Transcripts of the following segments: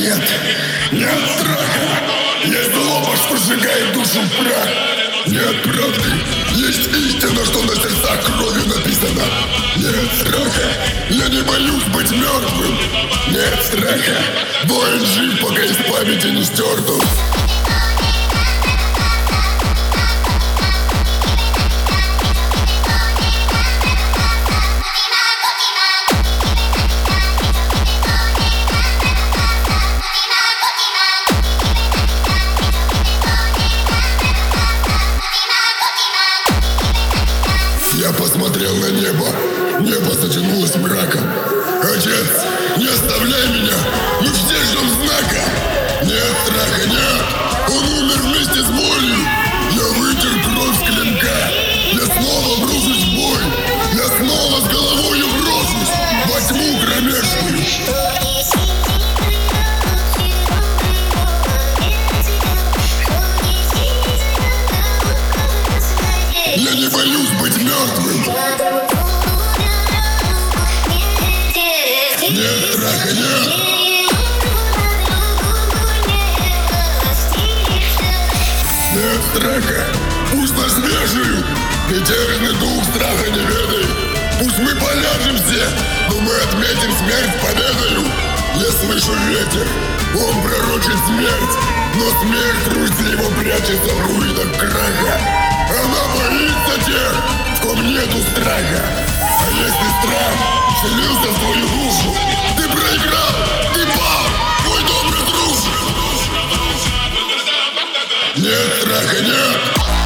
нет, нет страха. Есть злоба, что сжигает душу в прах. Нет правды, есть истина, что на сердцах кровью написано. Нет страха, я не боюсь быть мертвым. Нет страха, воин жив, пока из памяти не стерт. Я посмотрел на небо, небо затянулось мраком. Отец, не оставляй меня, мы все ждем знака. Нет страха, нет, он умер вместе с болью. Я вытер кровь с клинка, я снова брошусь в бой. Я снова с головою брошусь во тьму кромешную. Я не боюсь быть мертвым. Нет страха, нет. Нет страха. Пусть нас вешают, мятежный дух страха не ведает. Пусть мы поляжем все, но мы отметим смерть победою. Я слышу ветер, он пророчит смерть, но смерть в русле его прячется в руинах краха. Она боится тех, в ком нету страха. А если страх вселился в твою душу, ты проиграл, ты пал, мой добрый друг. Нет страха, нет.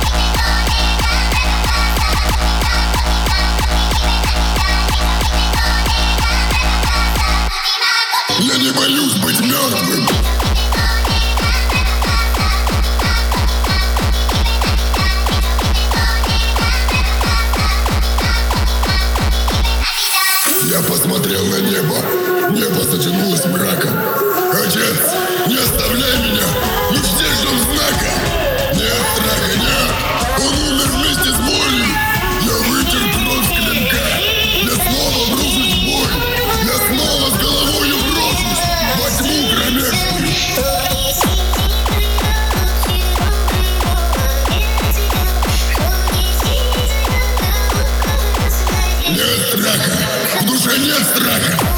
Я не боюсь быть мертвым. Я посмотрел на небо, небо затянулось мраком. Отец, не оставляй меня, мы все ждем знака. Нет страха, нет, он умер вместе с болью. Я вытер кровь с клинка, я снова брошусь в бой. Я снова с головою брошусь во тьму кромешную. Нет страха, в душе нет страха.